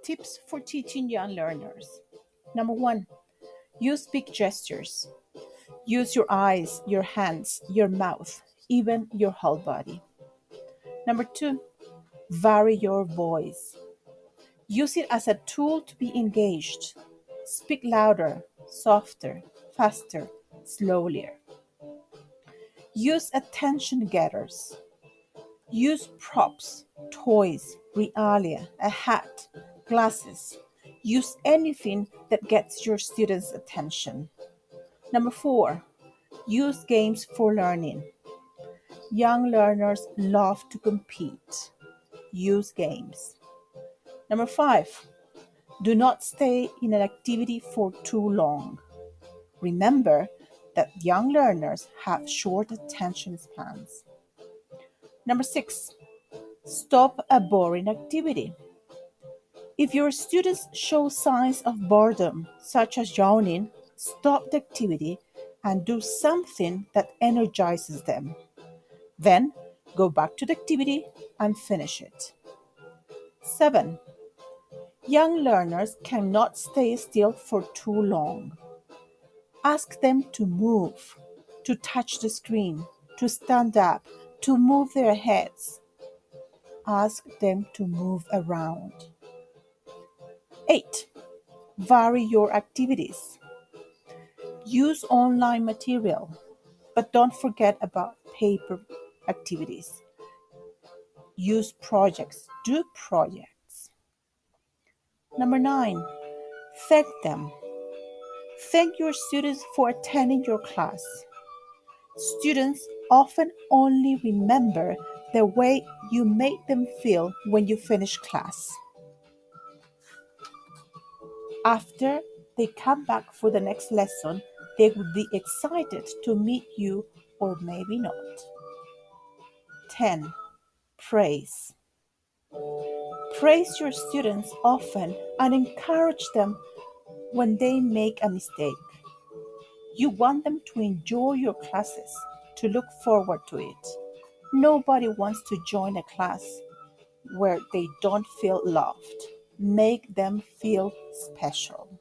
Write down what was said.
Tips for teaching young learners. Number one, use big gestures. Use your eyes, your hands, your mouth, even your whole body. Number two, vary your voice. Use it as a tool to be engaged. Speak louder, softer, faster, slower. Use attention getters. Use props, toys, realia, a hat, glasses. Use anything that gets your students' attention. Number four, use games for learning. Young learners love to compete. Use games. Number five, do not stay in an activity for too long. Remember that young learners have short attention spans. Number six, stop a boring activity. If your students show signs of boredom, such as yawning, stop the activity and do something that energizes them. Then go back to the activity and finish it. 7. Young learners cannot stay still for too long. Ask them to move, to touch the screen, to stand up, to move their heads. Ask them to move around. 8. Vary your activities. Use online material, but don't forget about paper activities. Use projects. Do projects. Number 9. Thank them. Thank your students for attending your class. Students often only remember the way you made them feel when you finish class. After they come back for the next lesson, they would be excited to meet you or maybe not. 10. Praise. Praise your students often and encourage them when they make a mistake. You want them to enjoy your classes, to look forward to it. Nobody wants to join a class where they don't feel loved. Make them feel special.